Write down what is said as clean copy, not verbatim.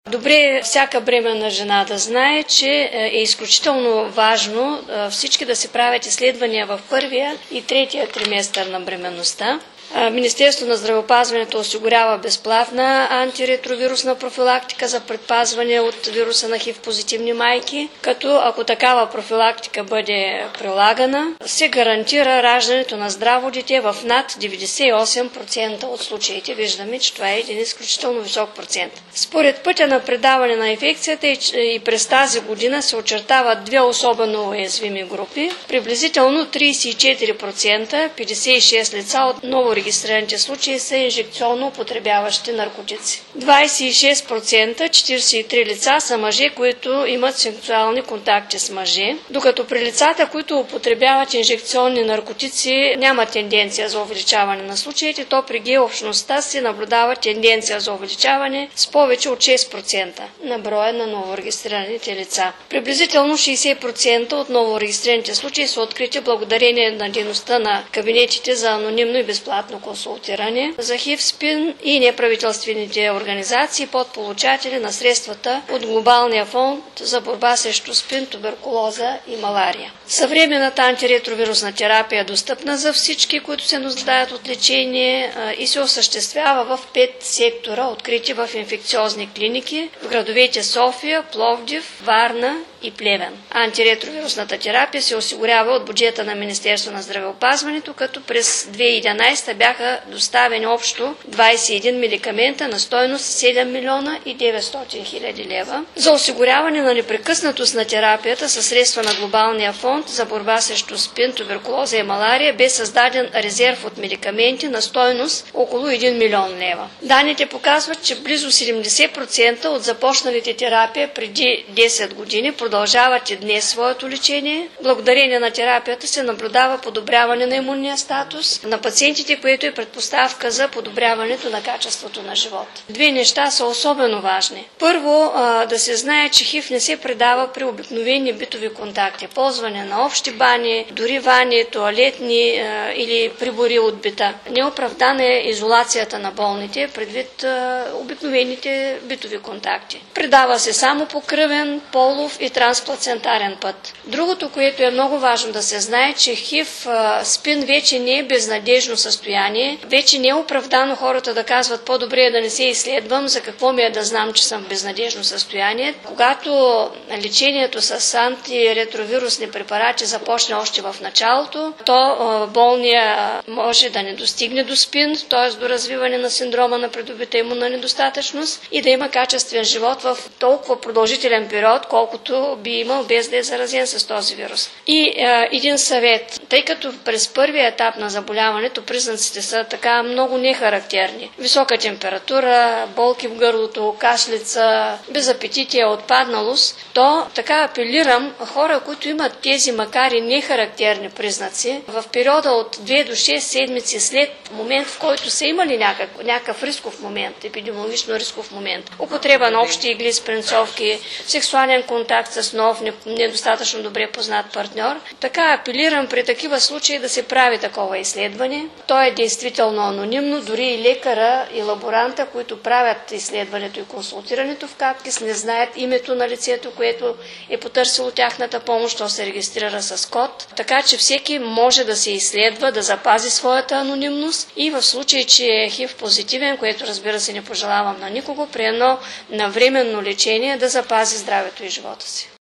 Добре е всяка бременна жена да знае, че е изключително важно всички да се правят изследвания в първия и третия триместър на бременността. Министерството на здравеопазването осигурява безплатна антиретровирусна профилактика за предпазване от вируса на ХИВ-позитивни майки, като ако такава профилактика бъде прилагана, се гарантира раждането на здраво дете в над 98% от случаите. Виждаме, че това е един изключително висок процент. Според пътя на предаване на инфекцията и през тази година се очертават две особено уязвими групи. Приблизително 34%, 56 лица от новорегистрираните случаи са инжекционно употребяващи наркотици. 26%, 43 лица са мъже, които имат сексуални контакти с мъже, докато при лицата, които употребяват инжекционни наркотици, няма тенденция за увеличаване на случаите, то при гей-общността се наблюдава тенденция за увеличаване с повече от 6% на броя на новорегистрираните лица. Приблизително 60% от новорегистрираните случаи са открити благодарение на дейността на кабинетите за анонимно и безплатно консултиране за ХИВ-СПИН и неправителствените организации, подполучатели на средствата от Глобалния фонд за борба срещу СПИН, туберкулоза и малария. Съвременната антиретровирусна терапия е достъпна за всички, които се нуждаят от лечение и се осъществява в 5 сектора, открити в инфекциозни клиники в градовете София, Пловдив, Варна и Плевен. Антиретровирусната терапия се осигурява от бюджета на Министерството на здравеопазването, като през 2011 бяха доставени общо 21 медикамента на стойност 7 милиона и 900 хиляди лева. За осигуряване на непрекъснатост на терапията със средства на Глобалния фонд за борба срещу СПИН, туберкулоза и малария бе създаден резерв от медикаменти на стойност около 1 милион лева. Данните показват, че близо 70% от започналите терапия преди 10 години продължават и днес своето лечение. Благодарение на терапията се наблюдава подобряване на имунния статус на пациентите, което е предпоставка за подобряването на качеството на живот. Две неща са особено важни. Първо, да се знае, че ХИВ не се предава при обикновени битови контакти. Ползване на общи бани, дори вани, туалетни или прибори от бита. Неоправдана е изолацията на болните предвид обикновените битови контакти. Предава се само по кръвен, полов и трансплацентарен път. Другото, което е много важно да се знае, че ХИВ-СПИН вече не е безнадежно състояние. Вече не е оправдано хората да казват по-добре да не се изследвам, за какво ми е да знам, че съм в безнадежно състояние. Когато лечението с антиретровирусни препарати започне още в началото, то болния може да не достигне до СПИН, т.е. до развиване на синдрома на придобита имунна недостатъчност и да има качествен живот в толкова продължителен период, колкото би имал без да е заразен с този вирус. И един съвет, тъй като през първия етап на заболяването признаците са така много нехарактерни. Висока температура, болки в гърлото, кашлица, безапетитие, отпадналост, то така апелирам хора, които имат тези макар и нехарактерни признаци, в периода от 2 до 6 седмици след момент, в който са имали някакъв рисков момент, епидемиологично рисков момент, употреба на общи игли, спринцовки, сексуален контакт с нов, недостатъчно добре познат партньор, така апелирам при такива случаи да се прави такова изследване. То е действително анонимно, дори и лекара и лаборанта, които правят изследването и консултирането в КАПКИС, не знаят името на лицето, което е потърсило тяхната помощ, то се регистрира с код. Така че всеки може да се изследва, да запази своята анонимност и в случай, че е ХИВ позитивен, което разбира се не пожелавам на никого, при едно навременно лечение да запази здравето и живота си.